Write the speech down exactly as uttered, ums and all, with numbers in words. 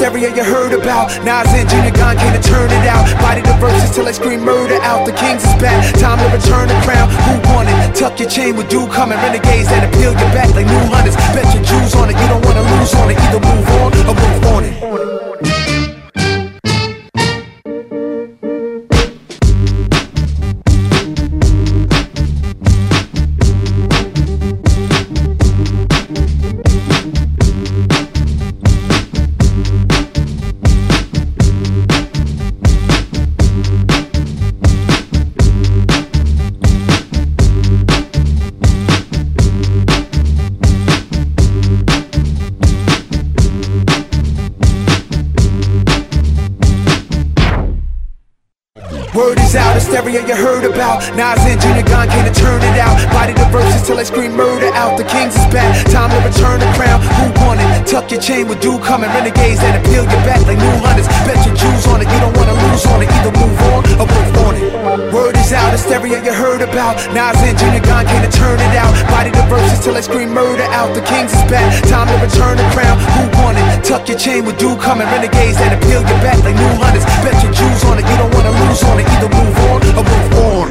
hysteria you heard about. Nas and Junior Gong came to turn it out. Body the verses till I scream murder out. The kings is back, time to return the crown. Who won it? Tuck your chain with dude coming. Renegades that appeal your back like new hunters. Bet your Jews on it, you don't wanna lose on it. Either move on or move on it. Word is out, hysteria you heard about. Nas and Junior Gong came to turn it out. Body the verses till I scream murder out. The kings is back, time to return the crown. Who won it? Tuck your chain with dude coming. Renegades that appeal your back like new hunters. Bet your Jews on it, you don't wanna lose on it. Either move on or move on it. Word is out, hysteria you heard about. Nas and Junior Gong came to turn it out. Body the verses till I scream murder out. The kings is back, time to return the crown. Who won it? Tuck your chain with dude coming. Renegades that appeal your back like new hunters. Bet your Jews on it, you don't wanna lose on it. Either move on or move on.